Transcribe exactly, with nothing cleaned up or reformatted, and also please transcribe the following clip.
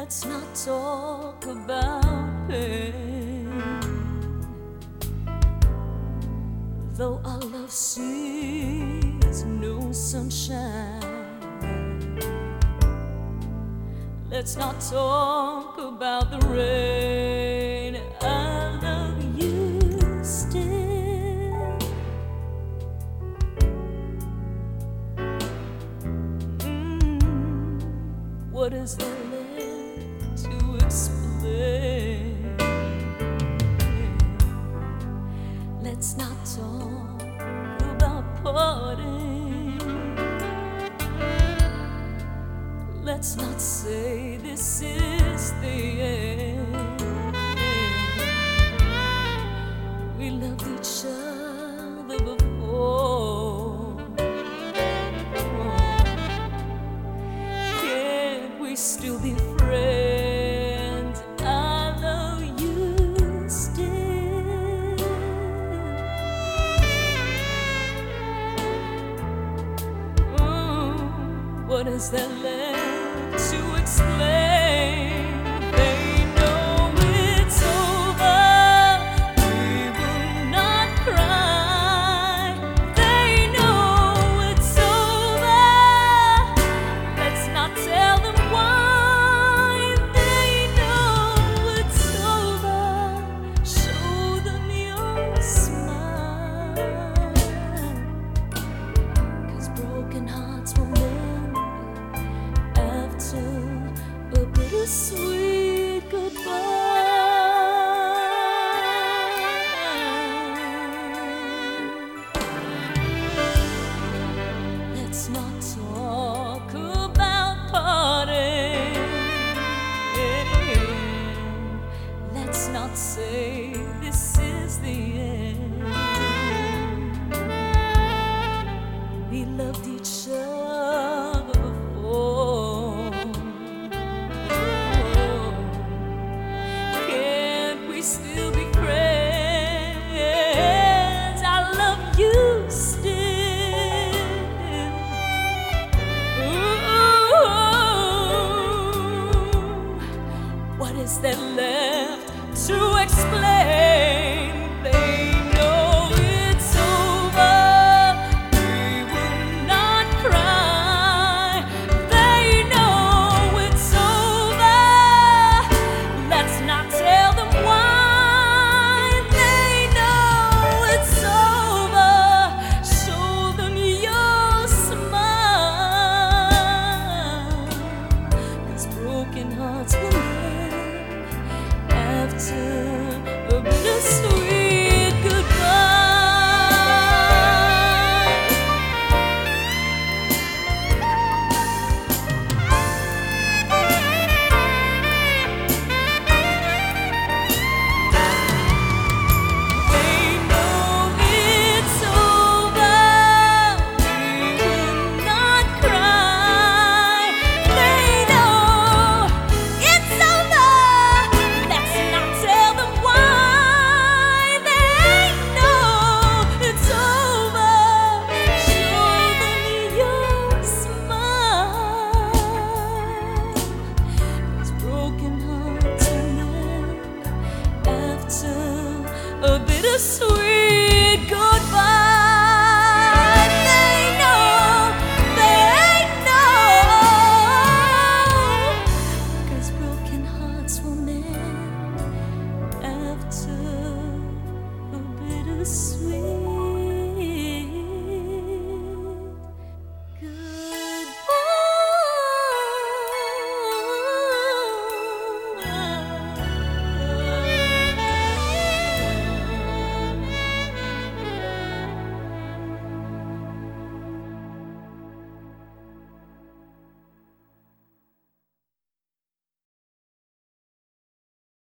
Let's not talk about pain. Though our love sees no sunshine, let's not talk about the rain. I love you still. Mm, what is there left to explain? Let's not talk about parting. Let's not say this is the end. We loved each other before. Can't we still be friends? I love you still. Mm, what is there left to explain? They know it's over. We will not cry. They know it's over. Let's not tell them why. They know it's over. Show them your smile, 'cause broken hearts will mend after a bittersweet goodbye. Let's not talk about parting. Let's not say this is the end. We loved each other before. Can't we still be friends? I love you still. Ooh, what is there left to explain?